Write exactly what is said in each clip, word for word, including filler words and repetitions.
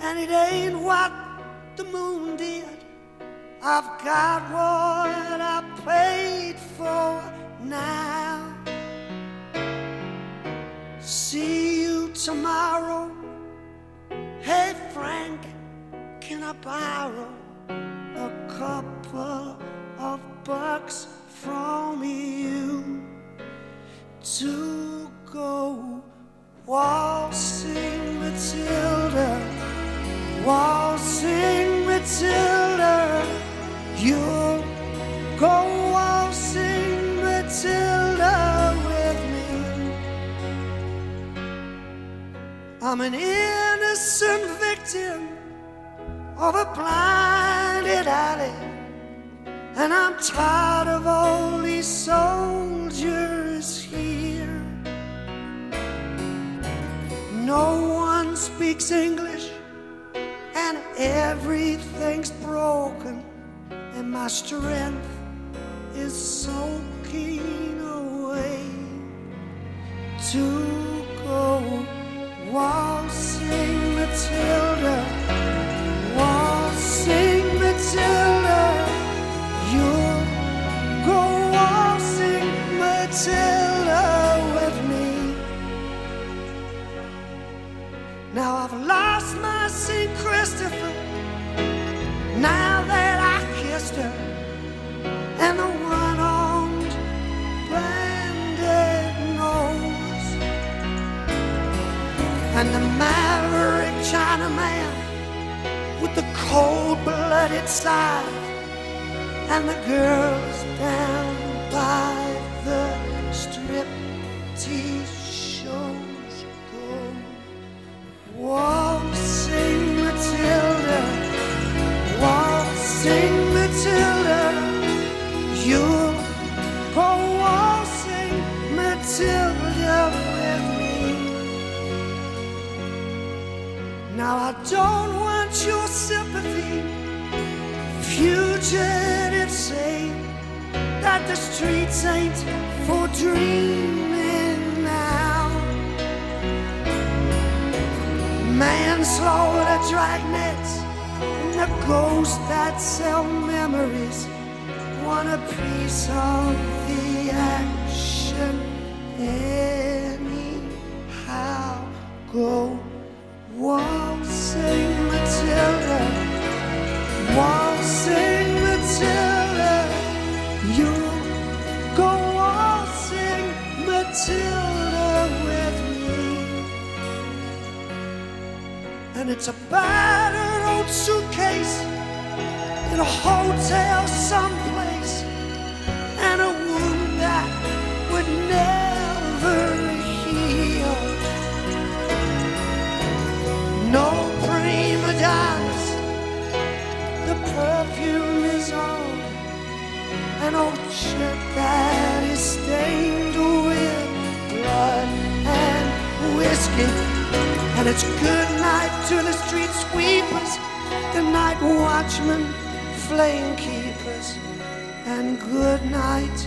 and it ain't what the moon did. I've got what I paid for now. See you tomorrow. Hey Frank, can I borrow a couple of bucks from you to go waltzing Matilda, waltzing Matilda? You'll go waltzing Matilda with me. I'm an innocent victim of a blinded alley, and I'm tired of all these soldiers here. No one speaks English, and everything's broken, and my strength is soaking away. To go waltzing Matilda, waltzing Matilda, you'll go waltzing Matilda with me. Now I've lost my Saint Christopher, now that I kissed her, and the one-armed bandit nose, and the maverick Chinaman with the cold-blooded side, and the girls down by the striptease shows go waltzing Matilda, waltzing Matilda, you'll go waltzing Matilda with me. Now I don't want your sympathy. Fugitives say that the streets ain't for dreaming now. Manslaughter, dragnets, and the ghosts that sell memories want a piece of the action anyhow. Go waltzing Matilda, waltzing Matilda, you'll go waltzing Matilda with me. And it's a battered old suitcase in a hotel someplace, and a wound that would never heal. No prima donnas, the perfume is on an old shirt that is stained with blood and whiskey. And it's good night to the street sweepers, the night watchmen, flame keepers, and good night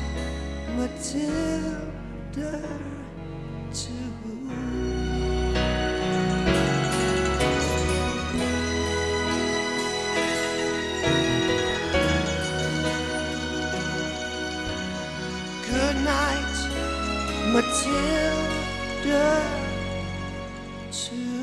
Matilda too. Good night, Matilda too.